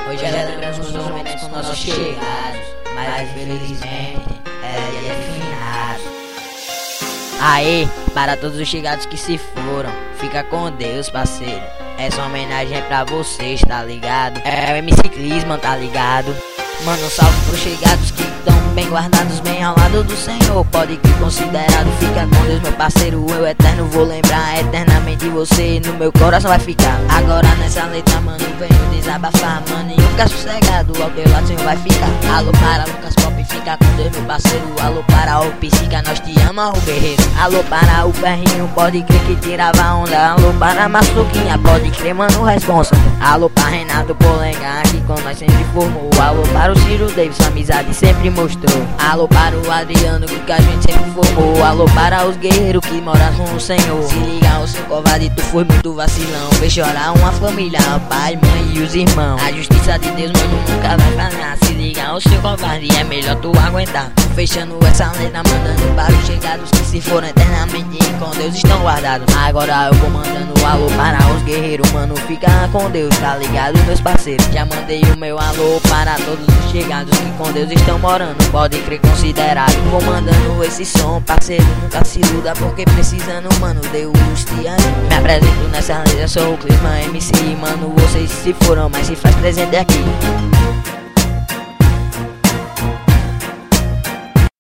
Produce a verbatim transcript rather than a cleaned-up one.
Hoje alegramos os momentos com nossos chegados, mas infelizmente é dia de finados. Aê, para todos os chegados que se foram, fica com Deus, parceiro. Essa homenagem é pra vocês, tá ligado? É o M C Clisman, tá ligado? Mano, um salve pros chegados que estão bem guardados, bem ao lado do Senhor. Pode que considerado, fica com Deus, meu parceiro. Eu eterno vou lembrar eternamente você, no meu coração vai ficar. Agora nessa letra, mano, venho desabafar, mano, e eu ficar sossegado, ao teu lado Senhor vai ficar. Alô para Lucas Pop, fica com Deus, meu parceiro. Alô para o Psica, nós te ama, o guerreiro. Alô para o Ferrinho, pode crer que tirava onda. Alô para a Maçuquinha, pode crer, mano, responsa. Alô para Renato Polengar, que com nós sempre formou. Alô para o Ciro Davis, a amizade sempre mostrou. Alô para o Adriano, que a gente sempre formou. Alô para os guerreiros que moram com o Senhor. Se liga, o seu covarde, tu foi muito vacilão. Fez chorar uma família, o pai, mãe e os irmãos. A justiça de Deus, mano, nunca vai falhar. Se liga, o seu covarde, é melhor tu aguentar. Fechando essa letra, mandando para os chegados que se foram eternamente e com Deus estão guardados. Agora eu vou mandando alô para os guerreiros, mano, fica com Deus, tá ligado, meus parceiros? Já mandei o meu alô para todos os chegados que com Deus estão morando, pode crer considerado. Vou mandando esse som, parceiro, nunca se iluda, porque precisando, mano, Deus te ajuda. Me apresento nessa letra, sou o Clisman M C, mano, vocês se foram, mas se faz presente aqui.